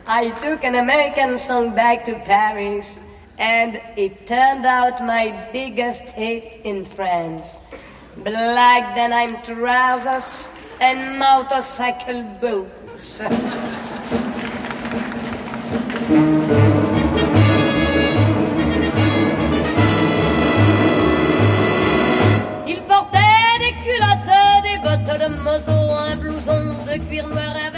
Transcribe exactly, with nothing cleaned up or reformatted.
I took an American song back to Paris, and it turned out my biggest hit in France. Black denim trousers and motorcycle boots. Il portait des culottes, des bottes de moto, un blouson de cuir noir avec